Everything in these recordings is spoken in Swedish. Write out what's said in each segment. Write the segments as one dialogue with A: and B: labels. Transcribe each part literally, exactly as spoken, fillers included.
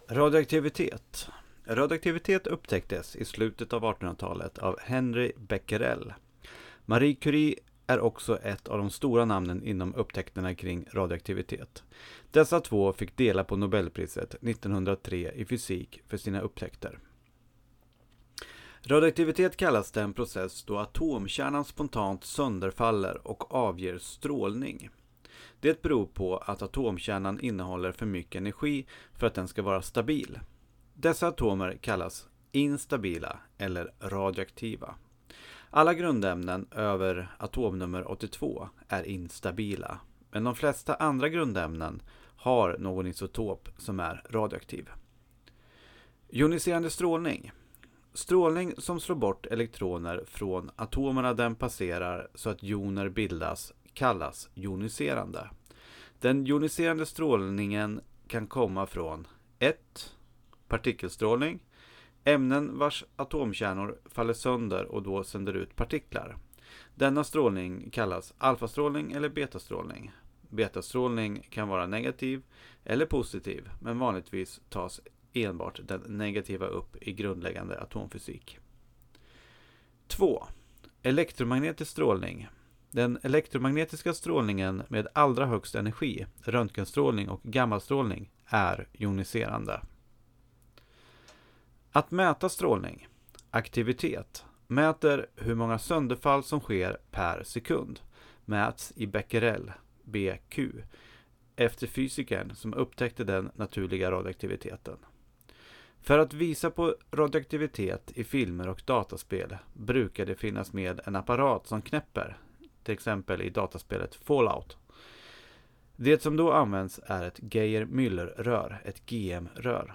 A: Radioaktivitet. Radioaktivitet upptäcktes i slutet av artonhundratalet av Henry Becquerel. Marie Curie är också ett av de stora namnen inom upptäckterna kring radioaktivitet. Dessa två fick dela på Nobelpriset nittonhundratre i fysik för sina upptäckter. Radioaktivitet kallas den process då atomkärnan spontant sönderfaller och avger strålning. Det beror på att atomkärnan innehåller för mycket energi för att den ska vara stabil. Dessa atomer kallas instabila eller radioaktiva. Alla grundämnen över atomnummer åttiotvå är instabila, men de flesta andra grundämnen har någon isotop som är radioaktiv. Joniserande strålning. Strålning som slår bort elektroner från atomerna den passerar så att joner bildas kallas joniserande. Den joniserande strålningen kan komma från ett Partikelstrålning. Ämnen vars atomkärnor faller sönder och då sänder ut partiklar. Denna strålning kallas alfastrålning eller betastrålning. Betastrålning kan vara negativ eller positiv, men vanligtvis tas enbart den negativa upp i grundläggande atomfysik. två. Elektromagnetisk strålning. Den elektromagnetiska strålningen med allra högst energi, röntgenstrålning och gammastrålning, är joniserande. Att mäta strålning. Aktivitet. Mäter hur många sönderfall som sker per sekund. Mäts i becquerel, B Q, efter fysikern som upptäckte den naturliga radioaktiviteten. För att visa på radioaktivitet i filmer och dataspel brukar det finnas med en apparat som knäpper, till exempel i dataspelet Fallout. Det som då används är ett Geyer-Müller-rör, ett G M-rör.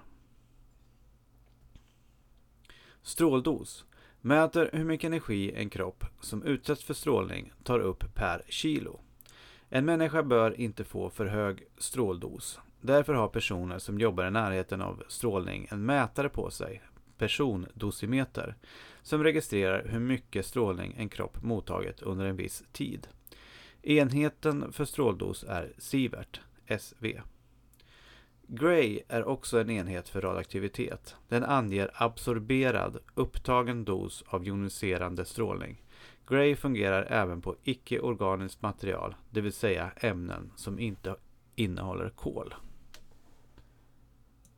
A: Stråldos. Mäter hur mycket energi en kropp som utsätts för strålning tar upp per kilo. En människa bör inte få för hög stråldos. Därför har personer som jobbar i närheten av strålning en mätare på sig, persondosimeter, som registrerar hur mycket strålning en kropp mottagit under en viss tid. Enheten för stråldos är sievert, S V. Gray är också en enhet för radioaktivitet. Den anger absorberad, upptagen dos av joniserande strålning. Gray fungerar även på icke-organiskt material, det vill säga ämnen som inte innehåller kol.